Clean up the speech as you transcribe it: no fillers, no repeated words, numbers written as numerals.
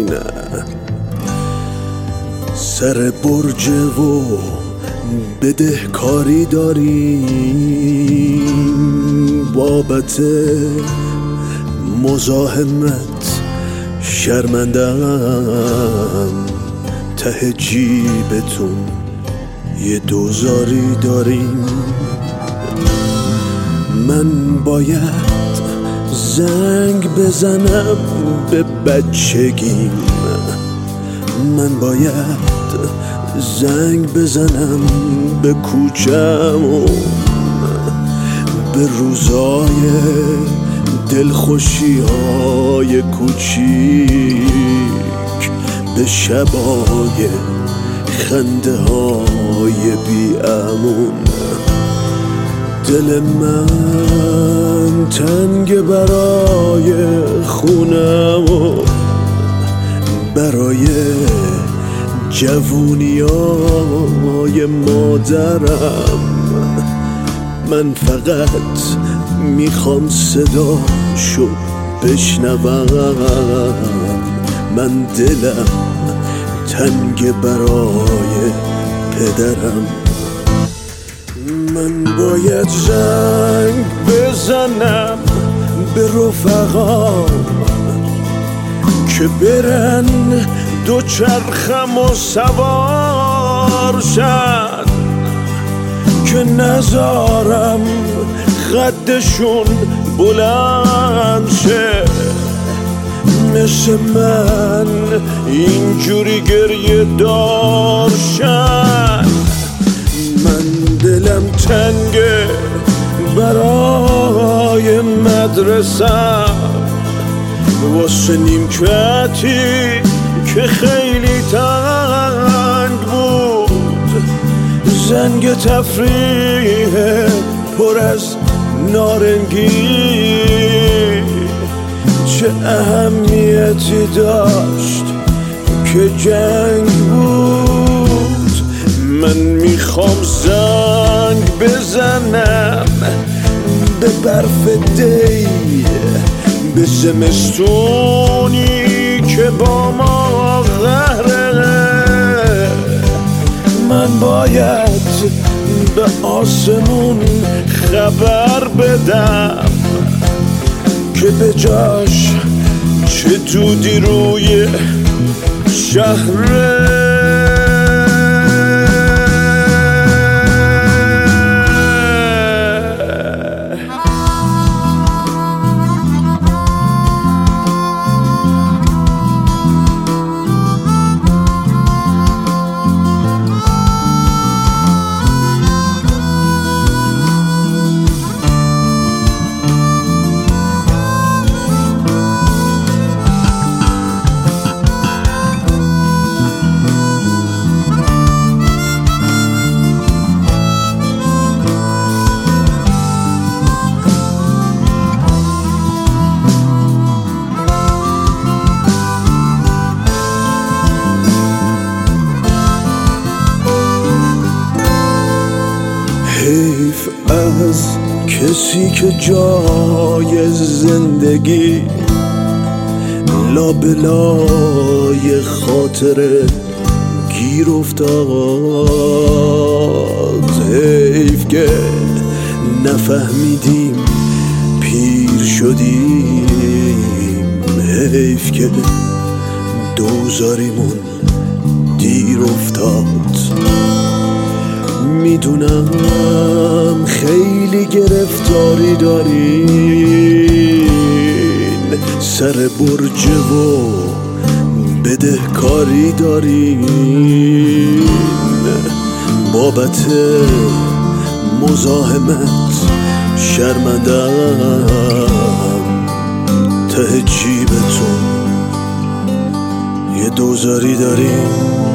دارین، سر برج و بدهکاری دارین، بابت مزاحمت شرمندم، ته جیبتون یه دوزاری دارین. من باید زنگ بزنم به بچگیم، من باید زنگ بزنم به کوچمون، به روزای دلخوشی‌های کوچیک، به شبای خنده‌های بی‌امون. دل من تنگ برای خونم و برای جوونیای مادرم. من فقط میخوام صداشو بشنوم، من دلم تنگ برای پدرم. من باید زنگ بزنم به رفقام که برن دوچرخم و سوار شن، که نذارم خدشون بلند شه، مثل من اینجوری گریه دار شن. من دلم تنگه برای مدرسم، واسه نیمکتی که خیلی تنگ بود، زنگ تفریح پر از نارنگی چه اهمیتی داشت که جنگ بود. من میخوام زنگ بزنم به برف دی، به زمستونی که با ما قهره. من باید به آسمون خبر بدم که به جاش چه دودی روی شهره. حیف از کسی که جای زندگی لابلای خاطره گیر افتاد. حیف که نفهمیدیم پیر شدیم، حیف که دوزاریمون دیر افتاد. میدونم خیلی گرفتاری دارین، سر برج و بدهکاری دارین، بابت مزاحمت شرمندم، ته جیبتون یه دوزاری دارین.